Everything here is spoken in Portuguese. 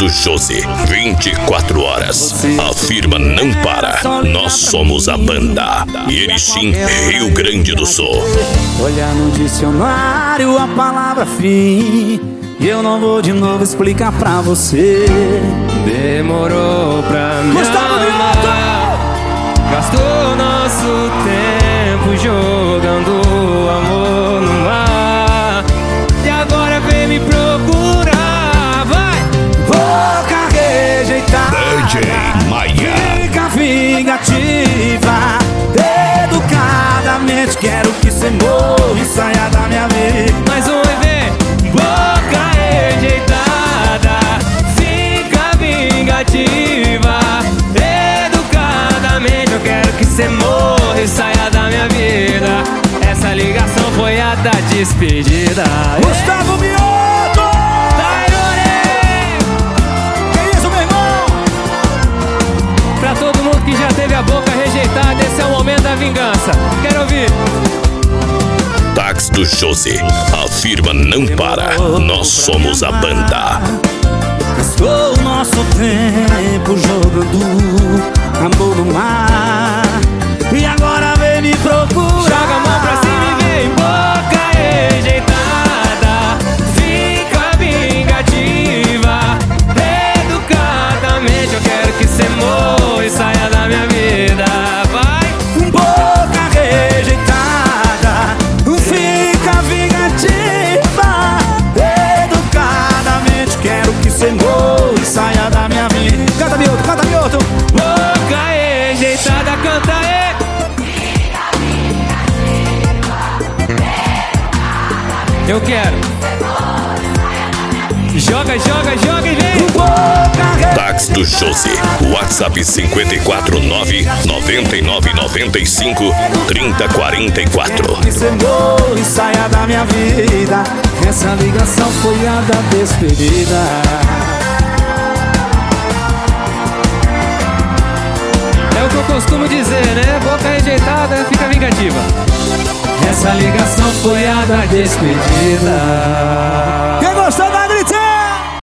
do Josi, 24 horas. A firma não para. Nós somos a banda. Erechim, Rio Grande do Sul. Olhar no dicionário a palavra fim, e eu não vou de novo explicar pra você. Demorou pra me amar, gastou nosso tempo jogando amor no mar, e agora vem me procurar, vai! Boca rejeitada, DJ Maia. fica vingativa, educadamente quero que cê morra e saia da minha vida. Mais um EV, boca rejeitada, fica vingativa, educadamente eu quero que cê morra e saia da minha vida. Essa ligação foi a da despedida. Gustavo Mioto! Que isso, meu irmão? Pra todo mundo que já teve a boca rejeitada, esse é o momento da vingança. Quero ouvir. Táxi do Josi, a firma não para. Nós somos a banda. Gastou o nosso tempo jogando amor no mar, e agora vem me procurar. Joga a mão pra cima e vem. Boca rejeitada, fica vingativa, educadamente eu quero que cê morra e saia da minha vida. Vai! Boca rejeitada, fica vingativa, educadamente quero que cê morra e saia da minha vida. Canta, Milton, canta, Milton. Boca rejeitada, canta aí! Eu quero. Joga, joga, joga e vem! Táxi do Josi, WhatsApp 549 9995 3044. Que cê morra e saia da minha vida. Essa ligação foi a da despedida. É o que eu costumo dizer, né? Boca rejeitada, fica vingativa. Essa ligação foi a da despedida. Quem gostou